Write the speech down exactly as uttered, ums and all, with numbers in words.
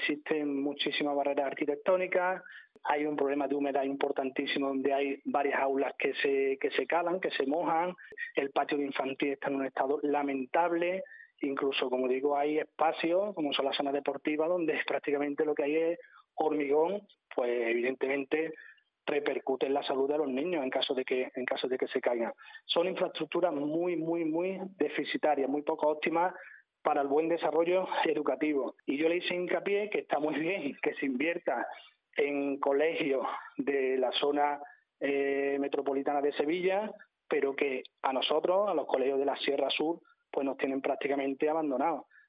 existen muchísimas barreras arquitectónicas, hay un problema de humedad importantísimo donde hay varias aulas que se, que se calan, que se mojan, el patio de infantil está en un estado lamentable, incluso, como digo, hay espacios, como son las zonas deportivas, donde prácticamente lo que hay es hormigón, pues evidentemente repercute en la salud de los niños en caso de que en caso de que se caigan. Son infraestructuras muy, muy, muy deficitarias, muy poco óptimas para el buen desarrollo educativo. Y yo le hice hincapié que está muy bien que se invierta en colegios de la zona eh, metropolitana de Sevilla, pero que a nosotros, a los colegios de la Sierra Sur, pues nos tienen prácticamente abandonados.